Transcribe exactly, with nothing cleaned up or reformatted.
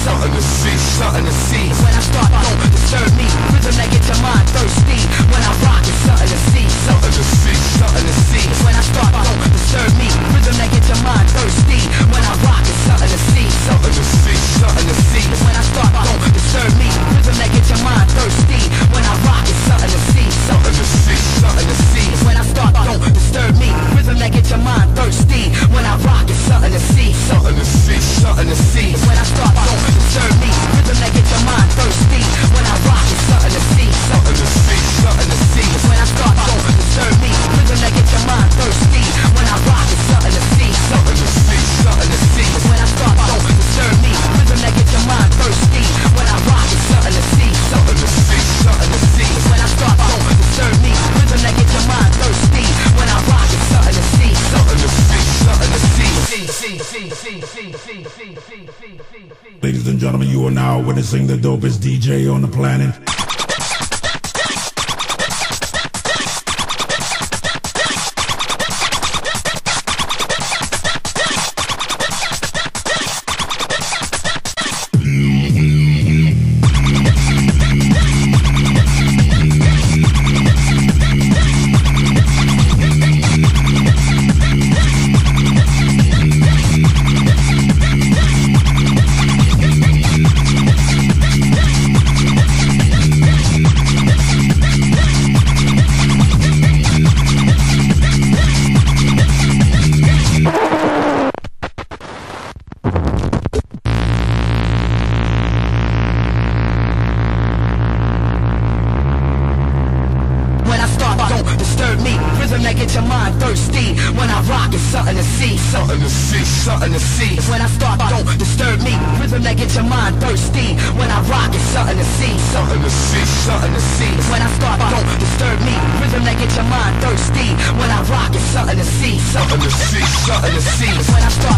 something to see, something to see. When I start, don't disturb me. Rhythm that get your mind thirsty. When I rock, it's something to see, something to see, something to see. When I start, don't disturb me. Rhythm that get your mind thirsty. When I rock, it's something to see, something to see, something to see. When I start, don't disturb me. Rhythm that get your mind thirsty. When I rock, it's something to see, something to see, something to see. When I start, don't disturb me. Rhythm that get your mind thirsty. When I rock, it's something to see, something to see, something to see. When I start, don't disturb me. Rhythm that get your mind thirsty. When I rock, it's something to see, something to see, something to see. When I start, don't disturb me. Rhythm that get your mind thirsty. When I rock, it's something to see, something to see, something to see. When I start, don't disturb me. Rhythm that get your mind thirsty. When I rock, it's something to see, something to see, something to see. When I start, don't disturb me. Rhythm that get your mind thirsty. When I rock, it's something to see, something to see, something to see. Ladies and gentlemen, you are now witnessing the dopest D J on the planet. Something to see, something to see. When I start,